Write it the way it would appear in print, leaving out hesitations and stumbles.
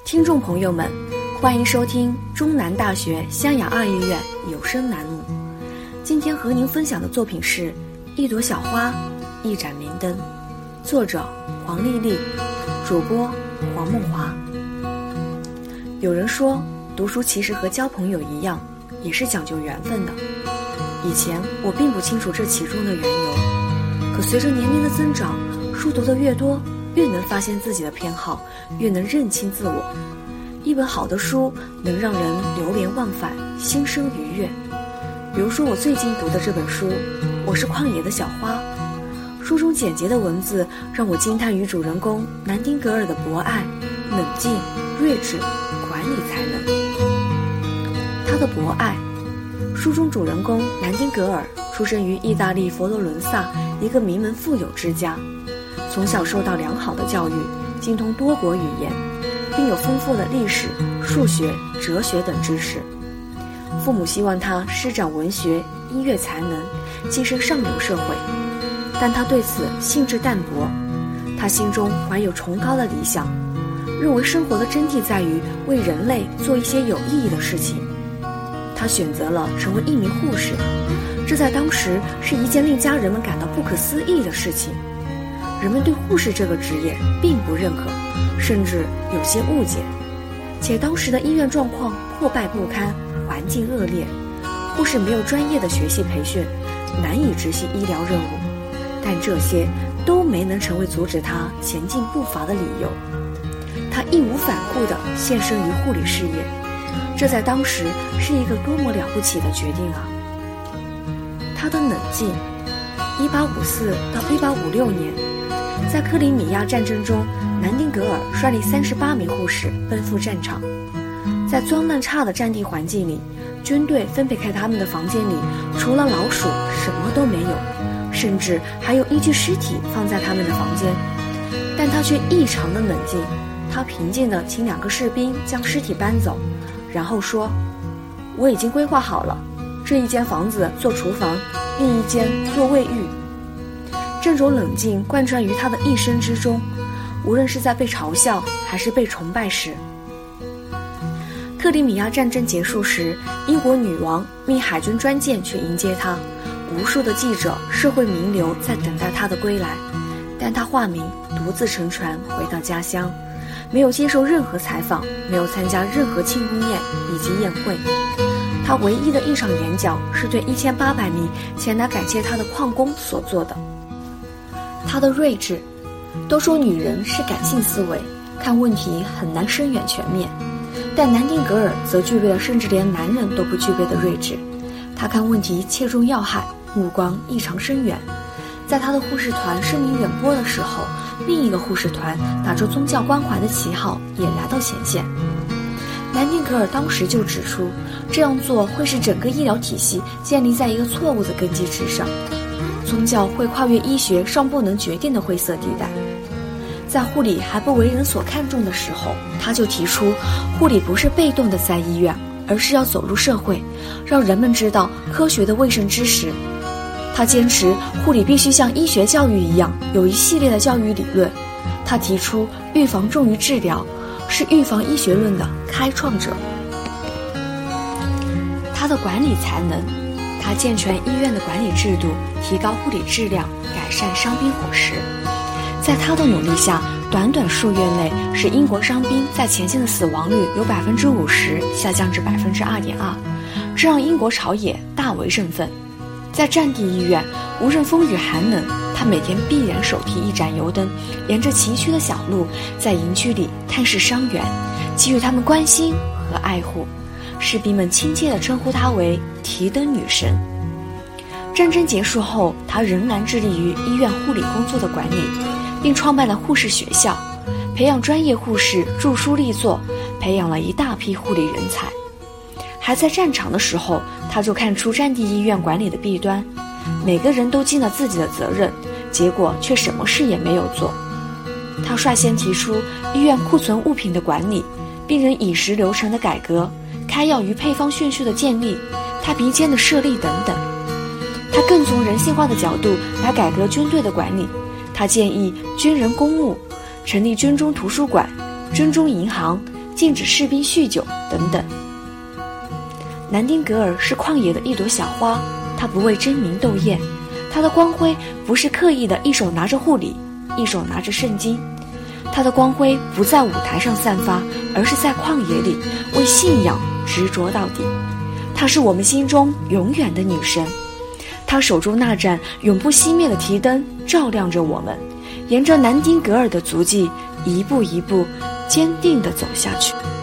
听众朋友们，欢迎收听中南大学湘雅二医院有声栏目。今天和您分享的作品是《一朵小花，一盏明灯》，作者黄丽丽，主播黄梦华。有人说，读书其实和交朋友一样，也是讲究缘分的。以前我并不清楚这其中的缘由，可随着年龄的增长，书读得越多，越能发现自己的偏好，越能认清自我。一本好的书能让人流连忘返，心生愉悦。比如说我最近读的这本书《我是旷野的小花》，书中简洁的文字让我惊叹于主人公南丁格尔的博爱、冷静、睿智、管理才能。他的博爱，书中主人公南丁格尔出生于意大利佛罗伦萨一个名门富有之家，从小受到良好的教育，精通多国语言，并有丰富的历史、数学、哲学等知识。父母希望他施展文学、音乐才能，跻身上流社会，但他对此兴致淡薄。他心中怀有崇高的理想，认为生活的真谛在于为人类做一些有意义的事情。他选择了成为一名护士，这在当时是一件令家人们感到不可思议的事情。人们对护士这个职业并不认可，甚至有些误解，且当时的医院状况破败不堪，环境恶劣，护士没有专业的学习培训，难以执行医疗任务，但这些都没能成为阻止他前进步伐的理由。他义无反顾地献身于护理事业，这在当时是一个多么了不起的决定啊！他的冷静，1854到1856年，在克里米亚战争中，南丁格尔率领38名护士奔赴战场。在脏乱差的战地环境里，军队分配开他们的房间里，除了老鼠什么都没有，甚至还有一具尸体放在他们的房间。但他却异常的冷静，他平静地请2个士兵将尸体搬走，然后说：“我已经规划好了，这一间房子做厨房，另一间做卫浴。”这种冷静贯穿于他的一生之中，无论是在被嘲笑还是被崇拜时。克里米亚战争结束时，英国女王命海军专舰去迎接他，无数的记者、社会名流在等待他的归来，但他化名独自乘船回到家乡，没有接受任何采访，没有参加任何庆功宴以及宴会。他唯一的一场演讲是对1800名前来感谢他的矿工所做的。他的睿智，都说女人是感性思维，看问题很难深远全面，但南丁格尔则具备了甚至连男人都不具备的睿智。他看问题切中要害，目光异常深远。在他的护士团声名远播的时候，另一个护士团打着宗教关怀的旗号也来到前线。南丁格尔当时就指出，这样做会使整个医疗体系建立在一个错误的根基之上，宗教会跨越医学尚不能决定的灰色地带。在护理还不为人所看重的时候，他就提出，护理不是被动的在医院，而是要走入社会，让人们知道科学的卫生知识。他坚持护理必须像医学教育一样，有一系列的教育理论。他提出预防重于治疗，是预防医学论的开创者。他的管理才能，他健全医院的管理制度，提高护理质量，改善伤兵伙食。在他的努力下，短短数月内，使英国伤兵在前线的死亡率由50%下降至2.2%，这让英国朝野大为振奋。在战地医院，无论风雨寒冷，他每天必然手提一盏油灯，沿着崎岖的小路，在营区里探视伤员，给予他们关心和爱护。士兵们亲切地称呼她为提灯女神。战争结束后，他仍然致力于医院护理工作的管理，并创办了护士学校，培养专业护士著书立作，培养了一大批护理人才。还在战场的时候，他就看出战地医院管理的弊端，每个人都尽了自己的责任，结果却什么事也没有做。他率先提出医院库存物品的管理，病人饮食流程的改革，开药与配方顺序的建立，太平间的设立等等。他更从人性化的角度来改革军队的管理，他建议军人公墓，成立军中图书馆、军中银行， 禁止士兵酗酒等等。南丁格尔是旷野的一朵小花，她不为争名斗艳，她的光辉不是刻意的一手拿着护理，一手拿着圣经，她的光辉不在舞台上散发，而是在旷野里为信仰执着到底。她是我们心中永远的女神，她手中那盏永不熄灭的提灯照亮着我们，沿着南丁格尔的足迹一步一步坚定地走下去。